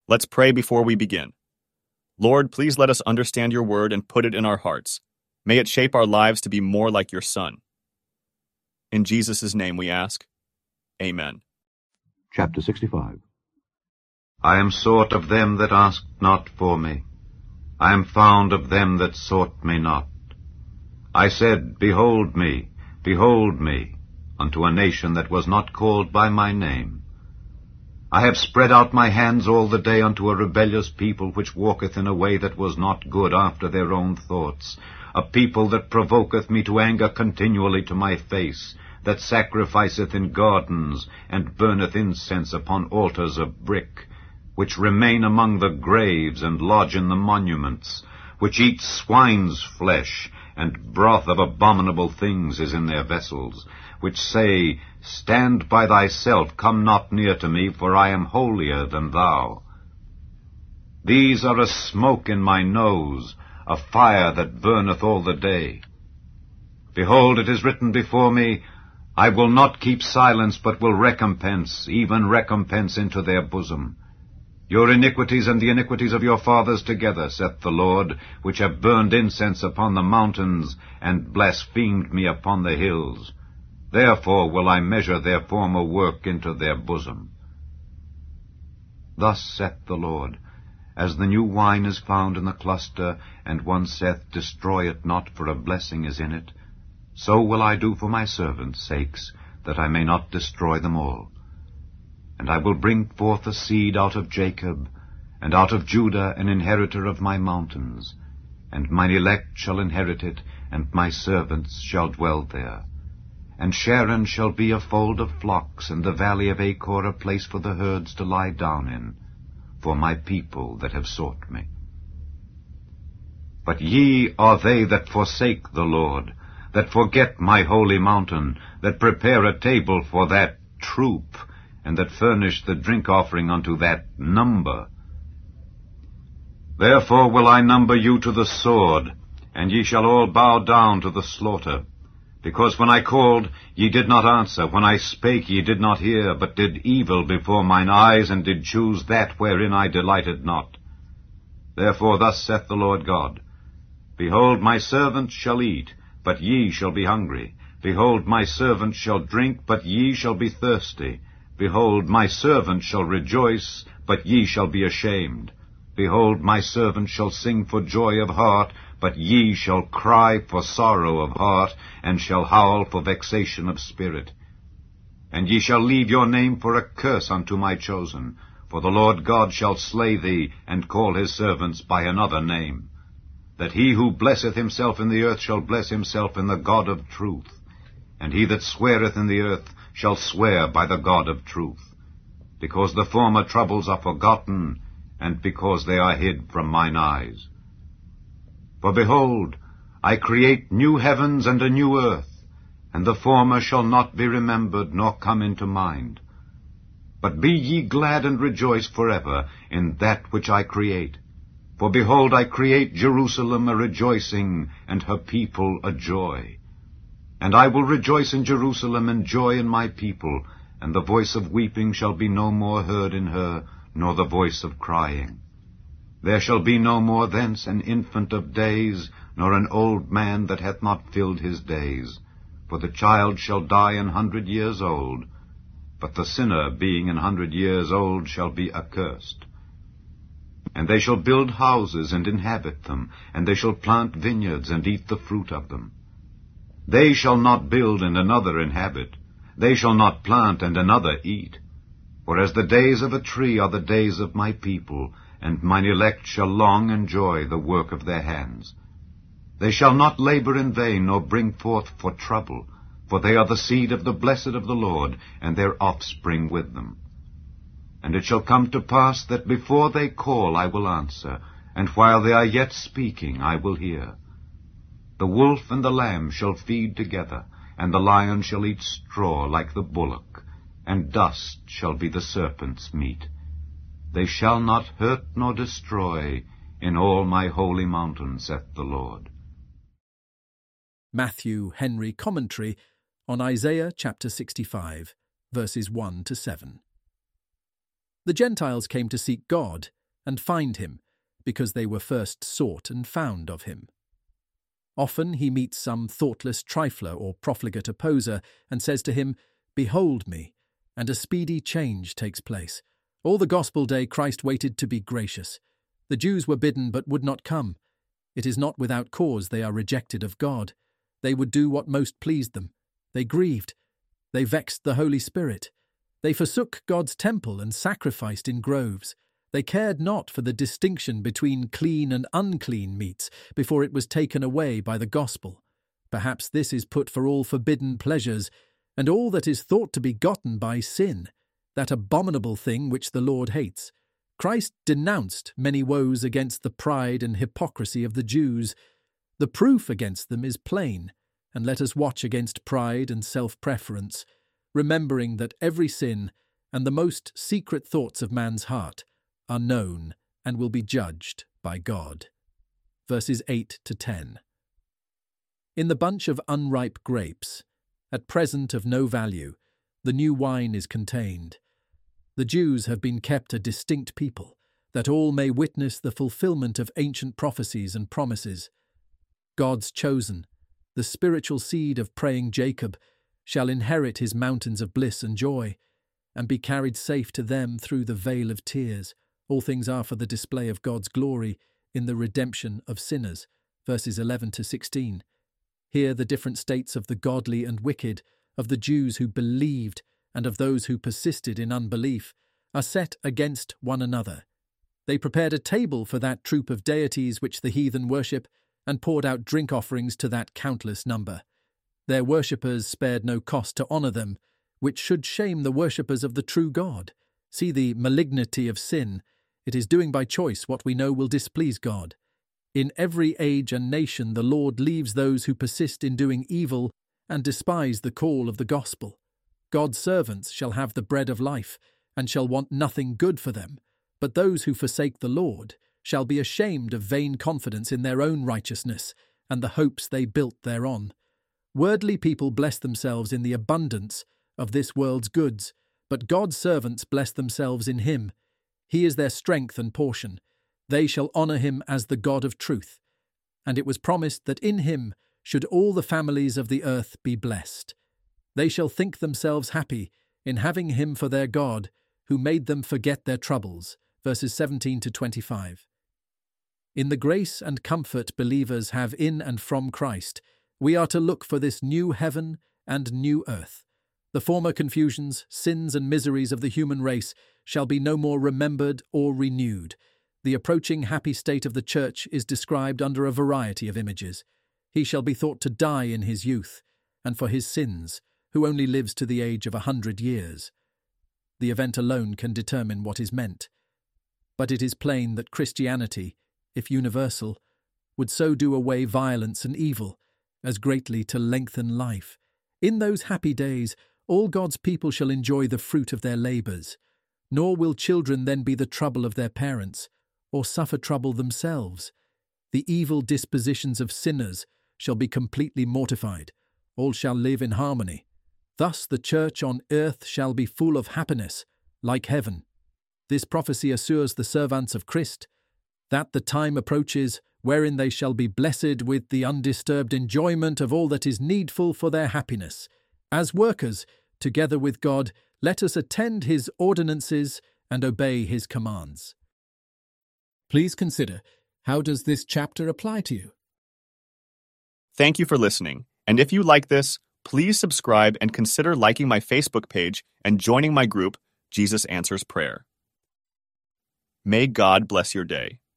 Let's pray before we begin. Lord, please let us understand your word and put it in our hearts. May it shape our lives to be more like your Son. In Jesus' name we ask. Amen. Chapter 65. I am sought of them that asked not for me. I am found of them that sought me not. I said, Behold me, unto a nation that was not called by my name. I have spread out my hands all the day unto a rebellious people, which walketh in a way that was not good after their own thoughts, a people that provoketh me to anger continually to my face, that sacrificeth in gardens, and burneth incense upon altars of brick, which remain among the graves, and lodge in the monuments, which eat swine's flesh, and broth of abominable things is in their vessels, which say, Stand by thyself, come not near to me, for I am holier than thou. These are a smoke in my nose, a fire that burneth all the day. Behold, it is written before me, I will not keep silence, but will recompense, even recompense into their bosom. Your iniquities and the iniquities of your fathers together, saith the Lord, which have burned incense upon the mountains, and blasphemed me upon the hills. Therefore will I measure their former work into their bosom. Thus saith the Lord, As the new wine is found in the cluster, and one saith, Destroy it not, for a blessing is in it, so will I do for my servants' sakes, that I may not destroy them all. And I will bring forth a seed out of Jacob, and out of Judah an inheritor of my mountains, and mine elect shall inherit it, and my servants shall dwell there. And Sharon shall be a fold of flocks, and the valley of Achor a place for the herds to lie down in, for my people that have sought me. But ye are they that forsake the Lord, that forget my holy mountain, that prepare a table for that troop, and that furnish the drink offering unto that number. Therefore will I number you to the sword, and ye shall all bow down to the slaughter. Because when I called, ye did not answer, when I spake, ye did not hear, but did evil before mine eyes, and did choose that wherein I delighted not. Therefore thus saith the Lord God, Behold, my servants shall eat, but ye shall be hungry. Behold, my servants shall drink, but ye shall be thirsty. Behold, my servant shall rejoice, but ye shall be ashamed. Behold, my servant shall sing for joy of heart, but ye shall cry for sorrow of heart, and shall howl for vexation of spirit. And ye shall leave your name for a curse unto my chosen, for the Lord God shall slay thee, and call his servants by another name. That he who blesseth himself in the earth shall bless himself in the God of truth, and he that sweareth in the earth shall swear by the God of truth, because the former troubles are forgotten, and because they are hid from mine eyes. For behold, I create new heavens and a new earth, and the former shall not be remembered, nor come into mind. But be ye glad and rejoice forever in that which I create. For behold, I create Jerusalem a rejoicing, and her people a joy. And I will rejoice in Jerusalem, and joy in my people, and the voice of weeping shall be no more heard in her, nor the voice of crying. There shall be no more thence an infant of days, nor an old man that hath not filled his days. For the child shall die 100 years old, but the sinner being 100 years old shall be accursed. And they shall build houses and inhabit them, and they shall plant vineyards and eat the fruit of them. They shall not build and another inhabit, they shall not plant and another eat. For as the days of a tree are the days of my people, and mine elect shall long enjoy the work of their hands. They shall not labor in vain, nor bring forth for trouble, for they are the seed of the blessed of the Lord, and their offspring with them. And it shall come to pass that before they call I will answer, and while they are yet speaking I will hear. The wolf and the lamb shall feed together, and the lion shall eat straw like the bullock, and dust shall be the serpent's meat. They shall not hurt nor destroy in all my holy mountain, saith the Lord. Matthew Henry Commentary on Isaiah chapter 65, verses 1 to 7. The Gentiles came to seek God, and find him, because they were first sought and found of him. Often he meets some thoughtless trifler or profligate opposer and says to him, "Behold me," and a speedy change takes place. All the gospel day Christ waited to be gracious. The Jews were bidden but would not come. It is not without cause they are rejected of God. They would do what most pleased them. They grieved. They vexed the Holy Spirit. They forsook God's temple and sacrificed in groves. They cared not for the distinction between clean and unclean meats before it was taken away by the gospel. Perhaps this is put for all forbidden pleasures, and all that is thought to be gotten by sin, that abominable thing which the Lord hates. Christ denounced many woes against the pride and hypocrisy of the Jews. The proof against them is plain, and let us watch against pride and self-preference, remembering that every sin and the most secret thoughts of man's heart are known and will be judged by God. Verses 8 to 10. In the bunch of unripe grapes, at present of no value, the new wine is contained. The Jews have been kept a distinct people, that all may witness the fulfillment of ancient prophecies and promises. God's chosen, the spiritual seed of praying Jacob, shall inherit his mountains of bliss and joy, and be carried safe to them through the vale of tears. All things are for the display of God's glory in the redemption of sinners. Verses 11 to 16. Here the different states of the godly and wicked, of the Jews who believed and of those who persisted in unbelief, are set against one another. They prepared a table for that troop of deities which the heathen worship, and poured out drink offerings to that countless number. Their worshippers spared no cost to honour them, which should shame the worshippers of the true God. See the malignity of sin. It is doing by choice what we know will displease God. In every age and nation the Lord leaves those who persist in doing evil and despise the call of the gospel. God's servants shall have the bread of life, and shall want nothing good for them, but those who forsake the Lord shall be ashamed of vain confidence in their own righteousness, and the hopes they built thereon. Worldly people bless themselves in the abundance of this world's goods, but God's servants bless themselves in him. He is their strength and portion. They shall honour him as the God of truth. And it was promised that in him should all the families of the earth be blessed. They shall think themselves happy in having him for their God, who made them forget their troubles. Verses 17 to 25. In the grace and comfort believers have in and from Christ, we are to look for this new heaven and new earth. The former confusions, sins and miseries of the human race shall be no more remembered or renewed. The approaching happy state of the church is described under a variety of images. He shall be thought to die in his youth, and for his sins, who only lives to the age of 100 years. The event alone can determine what is meant. But it is plain that Christianity, if universal, would so do away violence and evil, as greatly to lengthen life. In those happy days, all God's people shall enjoy the fruit of their labours, nor will children then be the trouble of their parents, or suffer trouble themselves. The evil dispositions of sinners shall be completely mortified. All shall live in harmony. Thus the church on earth shall be full of happiness, like heaven. This prophecy assures the servants of Christ that the time approaches wherein they shall be blessed with the undisturbed enjoyment of all that is needful for their happiness. As workers, together with God, let us attend his ordinances and obey his commands. Please consider, how does this chapter apply to you? Thank you for listening. And if you like this, please subscribe and consider liking my Facebook page and joining my group, Jesus Answers Prayer. May God bless your day.